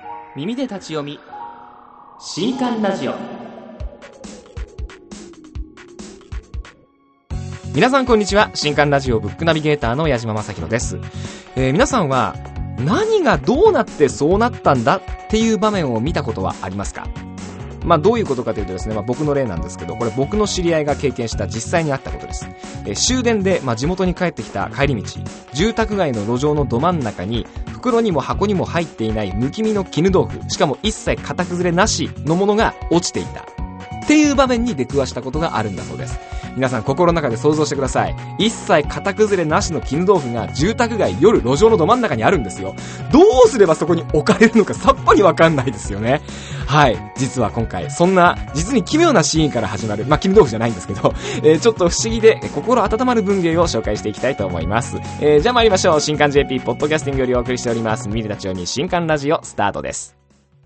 耳で立ち読み新刊ラジオ。皆さんこんにちは。新刊ラジオブックナビゲーターの矢島正宏です。皆さんは何がどうなってそうなったんだっていう場面を見たことはありますか？どういうことかというとですね、僕の例なんですけど、これ僕の知り合いが経験した実際にあったことです。終電で、地元に帰ってきた帰り道、住宅街の路上のど真ん中に袋にも箱にも入っていないむき身の絹豆腐、しかも一切型崩れなしのものが落ちていたっていう場面に出くわしたことがあるんだそうです。皆さん心の中で想像してください。一切型崩れなしの絹豆腐が住宅街夜路上のど真ん中にあるんですよ。どうすればそこに置かれるのかさっぱりわかんないですよね。はい、実は今回そんな実に奇妙なシーンから始まる、絹豆腐じゃないんですけど、ちょっと不思議で心温まる文芸を紹介していきたいと思います。じゃあ参りましょう。新刊 JP ポッドキャスティングよりお送りしております耳で立ち読み新刊ラジオスタートです。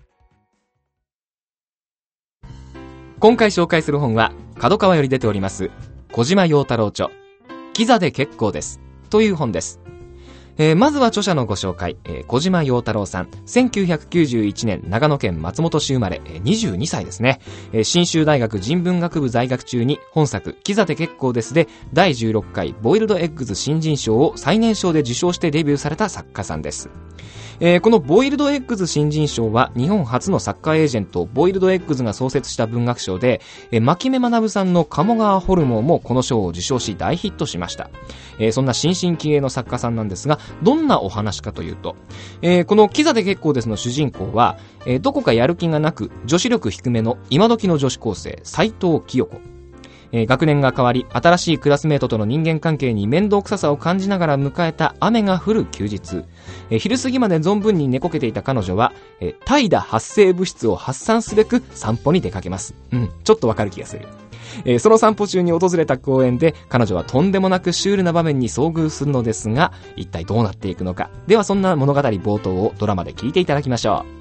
今回紹介する本は角川より出ております小島陽太郎著キザで結構ですという本です。まずは著者のご紹介。小島陽太郎さん、1991年長野県松本市生まれ、22歳ですね。信州大学人文学部在学中に本作キザで結構ですで第16回ボイルドエッグズ新人賞を最年少で受賞してデビューされた作家さんです。このボイルドエッグズ新人賞は日本初のサッカーエージェントボイルドエッグズが創設した文学賞で、牧目学さんの鴨川ホルモンもこの賞を受賞し大ヒットしました。そんな新進気鋭の作家さんなんですが、どんなお話かというと、このキザで結構ですの主人公は、どこかやる気がなく女子力低めの今時の女子高生斉藤清子。学年が変わり新しいクラスメートとの人間関係に面倒くささを感じながら迎えた雨が降る休日、昼過ぎまで存分に寝こけていた彼女は、怠惰発生物質を発散すべく散歩に出かけます。ちょっとわかる気がする。その散歩中に訪れた公園で彼女はとんでもなくシュールな場面に遭遇するのですが、一体どうなっていくのか。ではそんな物語冒頭をドラマで聞いていただきましょう。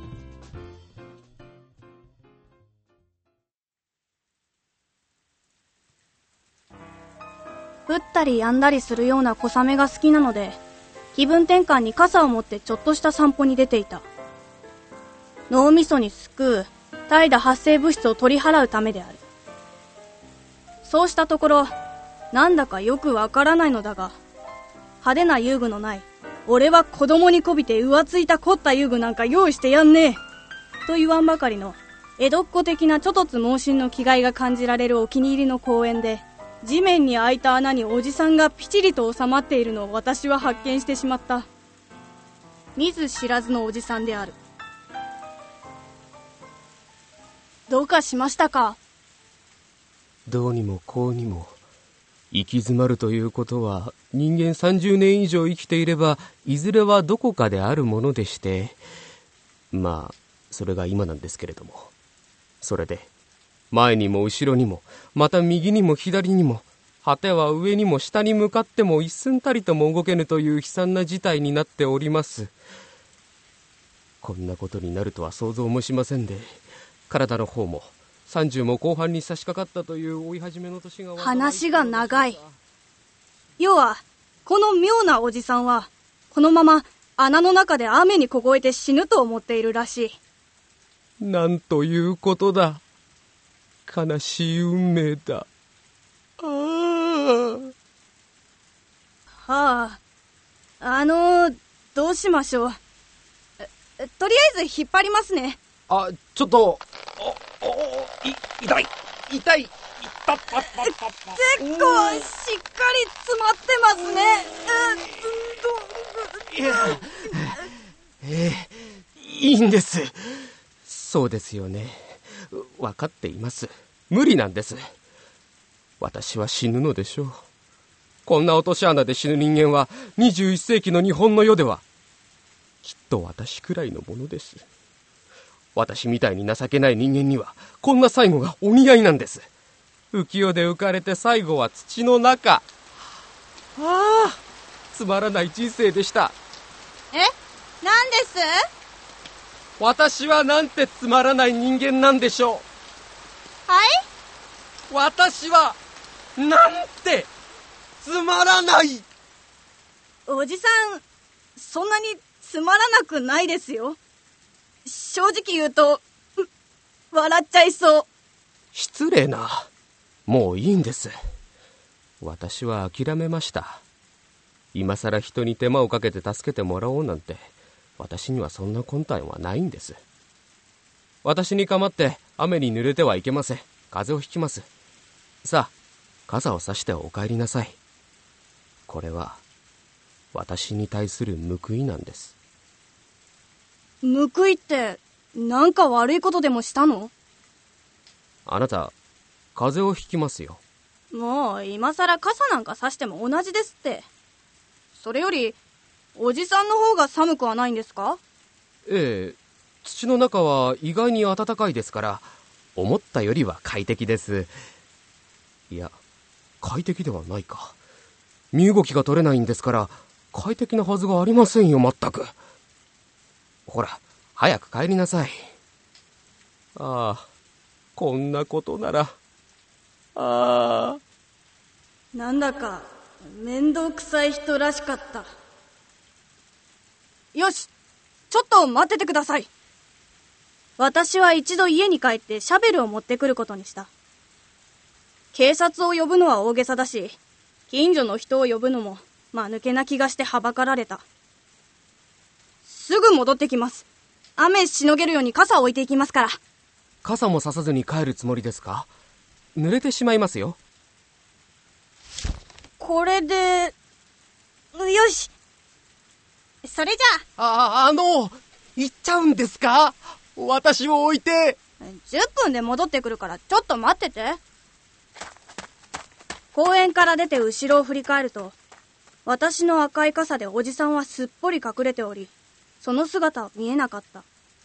降ったり止んだりするような小雨が好きなので、気分転換に傘を持ってちょっとした散歩に出ていた。脳みそにすくう怠惰発生物質を取り払うためである。そうしたところ、なんだかよくわからないのだが、派手な遊具のない、俺は子供にこびて浮ついた凝った遊具なんか用意してやんねえと言わんばかりの江戸っ子的なちょとつ猛進の気概が感じられるお気に入りの公園で、地面に開いた穴におじさんがピチリと収まっているのを私は発見してしまった。見ず知らずのおじさんである。どうかしましたか？ どうにもこうにも。行き詰まるということは、人間30年以上生きていればいずれはどこかであるものでして、それが今なんですけれども、それで前にも後ろにも、また右にも左にも、果ては上にも下に向かっても一寸たりとも動けぬという悲惨な事態になっております。こんなことになるとは想像もしませんで、体の方も30も後半に差し掛かったという追い始めの年が。 話が長い。要はこの妙なおじさんはこのまま穴の中で雨に凍えて死ぬと思っているらしい。 なんということだ。悲しい運命だ。 どうしましょう。とりあえず引っ張りますね。 ちょっと、痛い。 結構しっかり詰まってますね。いいんです。そうですよね。分かっています。無理なんです。私は死ぬのでしょう。こんな落とし穴で死ぬ人間は21世紀の日本の世ではきっと私くらいのものです。私みたいに情けない人間にはこんな最後がお似合いなんです。浮世で浮かれて最後は土の中。つまらない人生でした。 なんです？ 私はなんてつまらない人間なんでしょう。 はい？ 私はなんてつまらない。 おじさん、そんなにつまらなくないですよ。 正直言うと、笑っちゃいそう。 失礼な。もういいんです。私は諦めました。今さら人に手間をかけて助けてもらおうなんて、私にはそんな魂胆はないんです。私に構って雨に濡れてはいけません。風邪をひきます。さあ、傘を差してお帰りなさい。これは私に対する報いなんです。 報いってなんか悪いことでもしたの？ あなた風邪をひきますよ。 もう今さら傘なんか差しても同じですって。それよりおじさんの方が寒くはないんですか？ ええ、土の中は意外に暖かいですから、思ったよりは快適です。いや、快適ではないか。身動きが取れないんですから快適なはずがありませんよ。まったく。ほら、早く帰りなさい。ああ、こんなことなら。ああ、 なんだか面倒くさい人らしかった。よし、ちょっと待っててください。私は一度家に帰ってシャベルを持ってくることにした。警察を呼ぶのは大げさだし、近所の人を呼ぶのも間抜けな気がしてはばかられた。すぐ戻ってきます。雨しのげるように傘を置いていきますから。 傘もささずに帰るつもりですか？濡れてしまいますよ。 これで、よし。それじゃ行っちゃうんですか？私を置いて。 10分で戻ってくるからちょっと待ってて。公園から出て後ろを振り返ると、私の赤い傘でおじさんはすっぽり隠れており、その姿は見えなかった。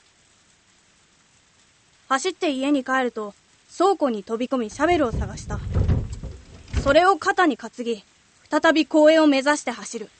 走って家に帰ると、倉庫に飛び込みシャベルを探した。それを肩に担ぎ、再び公園を目指して走る。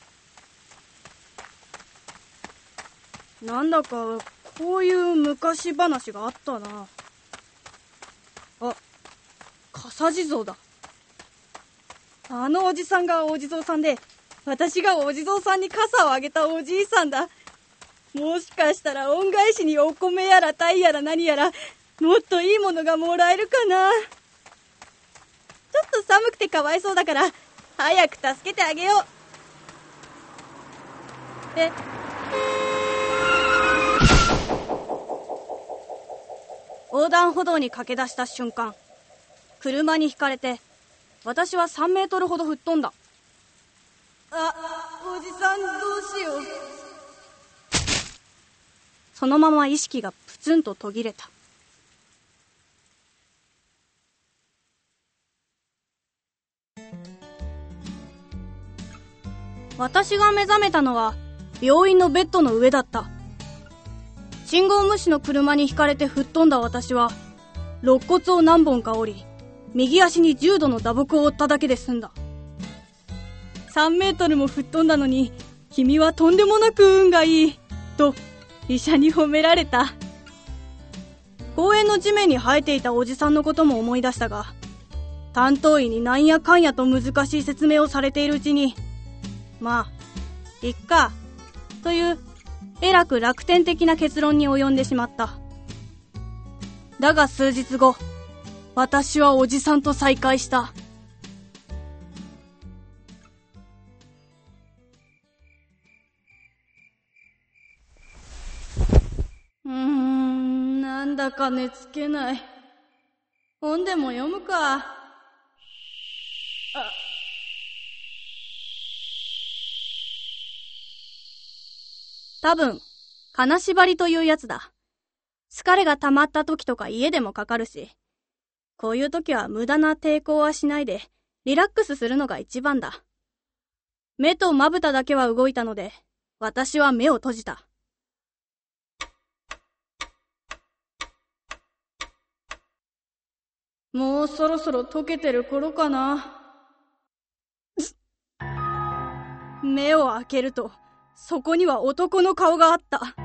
なんだかこういう昔話があったな。あ、笠地蔵だ。あのおじさんがお地蔵さんで、私がお地蔵さんに傘をあげたおじいさんだ。もしかしたら恩返しにお米やら鯛やら何やら、もっといいものがもらえるかな。ちょっと寒くてかわいそうだから、早く助けてあげよう。で、横断歩道に駆け出した瞬間、車にひかれて、私は3メートルほど吹っ飛んだ。あ、おじさんどうしよう。そのまま意識がプツンと途切れた。私が目覚めたのは病院のベッドの上だった。信号無視の車にひかれて吹っ飛んだ私は、肋骨を何本か折り、右足に重度の打撲を負っただけで済んだ。3メートルも吹っ飛んだのに、君はとんでもなく運がいい、と医者に褒められた。公園の地面に生えていたおじさんのことも思い出したが、担当医になんやかんやと難しい説明をされているうちに、まあ、いっか、という、えらく楽天的な結論に及んでしまった。だが数日後、私はおじさんと再会した。なんだか寝つけない。本でも読むか。多分、金縛りというやつだ。疲れが溜まった時とか家でもかかるし、こういう時は無駄な抵抗はしないで、リラックスするのが一番だ。目とまぶただけは動いたので、私は目を閉じた。もうそろそろ溶けてる頃かな。目を開けると、そこには男の顔があった。あひゃ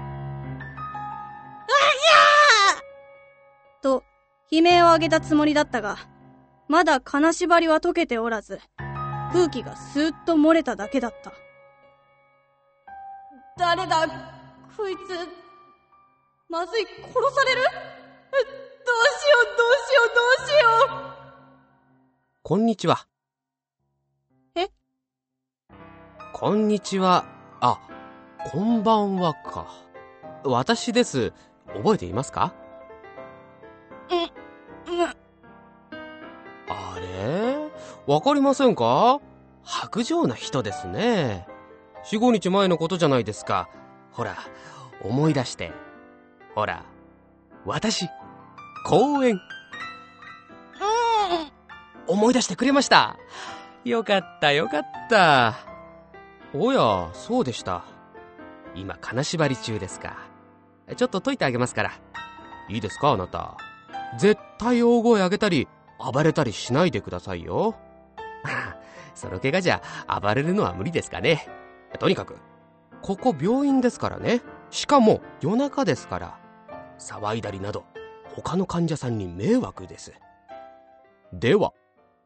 ーと、悲鳴を上げたつもりだったが、まだ金縛りは溶けておらず、空気がスーッと漏れただけだった。誰だ、こいつ。 まずい、殺される？どうしよう。 こんにちは。 え？ こんにちは。あ、こんばんはか。私です。覚えていますか？あれ？わかりませんか？薄情な人ですね。4、5日前のことじゃないですか。ほら、思い出して。ほら、私、公園。思い出してくれました。よかったよかった。おや、そうでした。今金縛り中ですか。ちょっと解いてあげますから。いいですか、あなた。絶対大声上げたり暴れたりしないでくださいよ。その怪我じゃ暴れるのは無理ですかね。とにかくここ病院ですからね。しかも夜中ですから、騒いだりなど他の患者さんに迷惑です。では。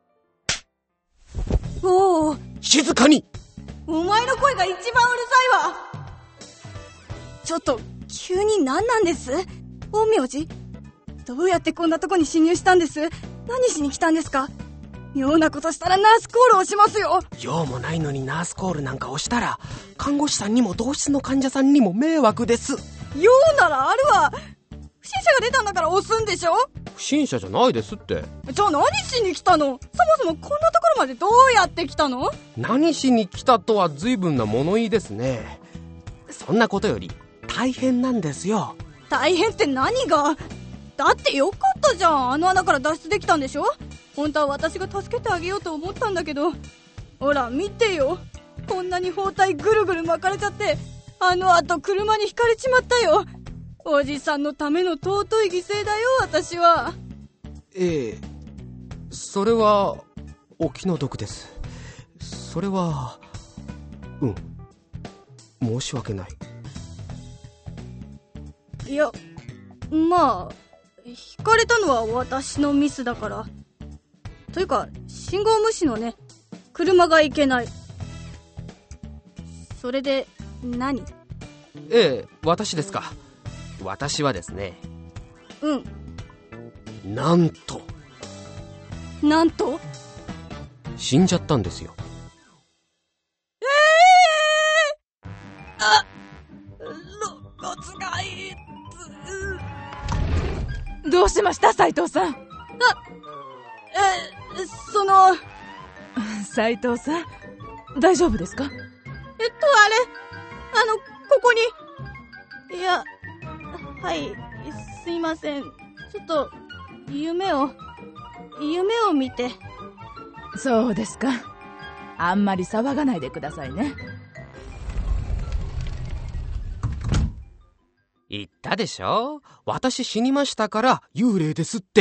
おお、 静かに。 お前の声が一番うるさいわ。ちょっと急に何なんです？陰陽師？どうやってこんなとこに侵入したんです？何しに来たんですか？妙なことしたらナースコールをしますよ。 用もないのにナースコールなんかをしたら、看護師さんにも同室の患者さんにも迷惑です。 用ならあるわ。不審者が出たんだから押すんでしょ？ 不審者じゃないですって。 じゃあ何しに来たの？そもそもこんなところまでどうやって来たの？ 何しに来たとは随分な物言いですね。そんなことより大変なんですよ。 大変って何が？だってよかったじゃん。あの穴から脱出できたんでしょ？本当は私が助けてあげようと思ったんだけど、ほら見てよ、こんなに包帯ぐるぐる巻かれちゃって、あの後車にひかれちまったよ。おじさんのための尊い犠牲だよ、私は。 ええ、それはお気の毒です。それは申し訳ない。 いや、まあひかれたのは私のミスだから。というか信号無視のね、車がいけない。それで何？ ええ、私ですか。私はですね、なんと死んじゃったんですよ。 肋骨がいつ。 どうしました、斉藤さん？斉藤さん、大丈夫ですか？ ここに。いや、はい、すいません。ちょっと夢を見て。 そうですか。あんまり騒がないでくださいね。 言ったでしょ、私死にましたから幽霊ですって。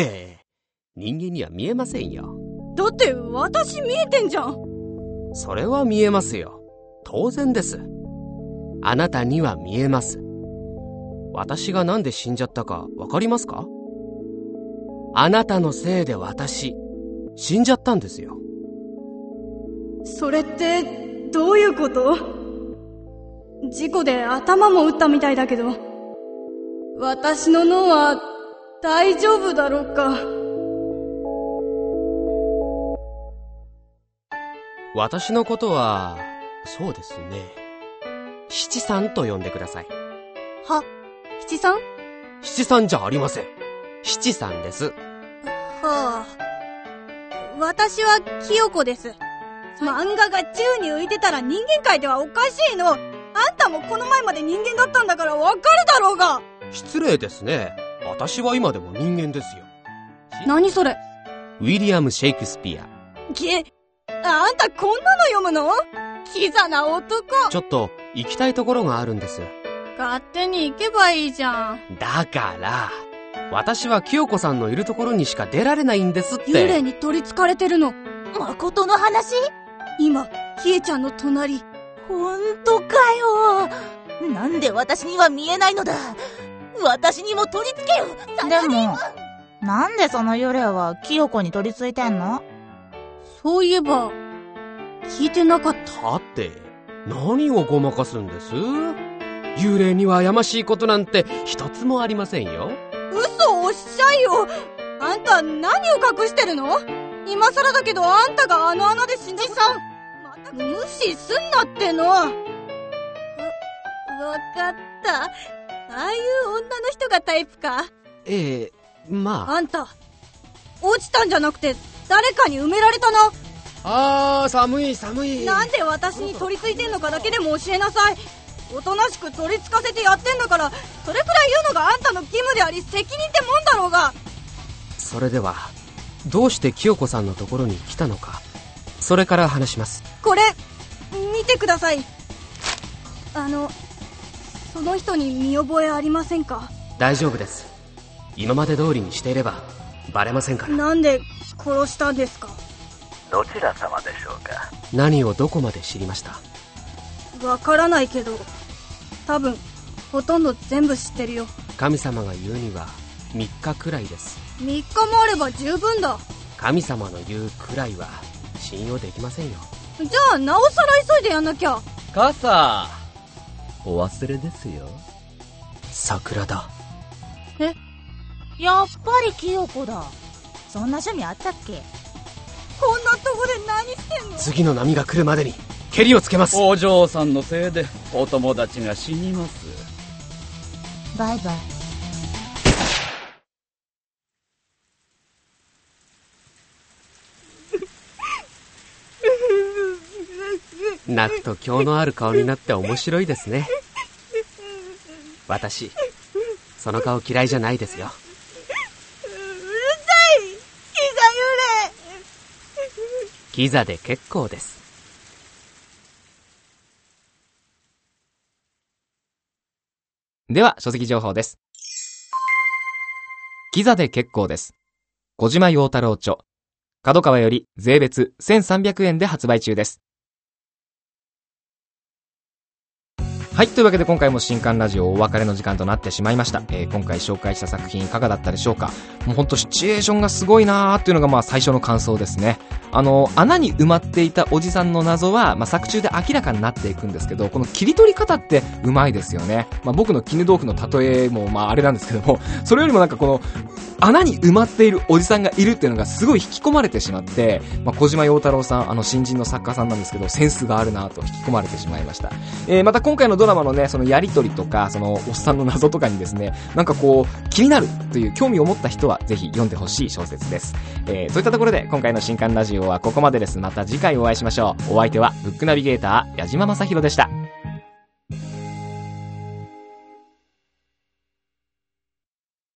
人間には見えませんよ。 だって私見えてんじゃん。 それは見えますよ。当然です。あなたには見えます。私がなんで死んじゃったかわかりますか？あなたのせいで私死んじゃったんですよ。 それってどういうこと？事故で頭も打ったみたいだけど、私の脳は大丈夫だろうか？ 私のことはそうですね、七さんと呼んでください。 は、七さん？ 七さんじゃありません。七さんです。 はあ、私は清子です。漫画が宙に浮いてたら人間界ではおかしいの。あんたもこの前まで人間だったんだからわかるだろうが。 失礼ですね。私は今でも人間ですよ。 何それ？ ウィリアム・シェイクスピア。 あんたこんなの読むの？キザな男。 ちょっと行きたいところがあるんです。 勝手に行けばいいじゃん。 だから私は清子さんのいるところにしか出られないんですって。 幽霊に取り憑かれてるの？ 誠の話？ 今キエちゃんの隣。 本当かよ。なんで私には見えないのだ。私にも取り付けよ。 でもなんでその幽霊は清子に取り付いてんの？ そういえば聞いてなかった。 だって何をごまかすんです？ 幽霊にはやましいことなんて一つもありませんよ。 嘘おっしゃいよ。あんた何を隠してるの？今更だけどあんたがあの穴で死んだこと無視すんなっての。わかった。ああいう女の人がタイプか。 まあ。 あんた落ちたんじゃなくて誰かに埋められたな。 寒い寒い。 なんで私に取り付いてんのかだけでも教えなさい。おとなしく取り付かせてやってんだから、それくらい言うのがあんたの義務であり責任ってもんだろうが。 それではどうして清子さんのところに来たのか、それから話します。 これ見てください。その人に見覚えありませんか？ 大丈夫です。今まで通りにしていればバレませんから。 なんで殺したんですか？ どちら様でしょうか？ 何をどこまで知りました？ わからないけど多分ほとんど全部知ってるよ。 神様が言うには3日くらいです。 3日もあれば十分だ。 神様の言うくらいは信用できませんよ。 じゃあなおさら急いでやんなきゃ。 傘お忘れですよ。 桜だ。 やっぱり清子だ。そんな趣味あったっけ？ こんなとこで何してんの？ 次の波が来るまでにケリをつけます。 お嬢さんのせいでお友達が死にます。 バイバイ。 泣くと今日のある顔になって面白いですね。私その顔嫌いじゃないですよ。キザで結構です。 では書籍情報です。キザで結構です。小島陽太郎著。角川より税別1300円で発売中です。はい、というわけで今回も新刊ラジオお別れの時間となってしまいました。今回紹介した作品いかがだったでしょうか。もうほんとシチュエーションがすごいなーっていうのがまあ最初の感想ですね。穴に埋まっていたおじさんの謎は、作中で明らかになっていくんですけど、この切り取り方ってうまいですよね。僕の絹豆腐の例えもあれなんですけども、それよりもなんかこの穴に埋まっているおじさんがいるっていうのがすごい引き込まれてしまって、小島陽太郎さん、新人の作家さんなんですけど、センスがあるなと引き込まれてしまいました。また今回のドラマのね、そのやりとりとか、そのおっさんの謎とかにですね、なんかこう気になるという興味を持った人はぜひ読んでほしい小説です。そういったところで今回の新刊ラジオはここまでです。また次回お会いしましょう。お相手はブックナビゲーター矢島正宏でした。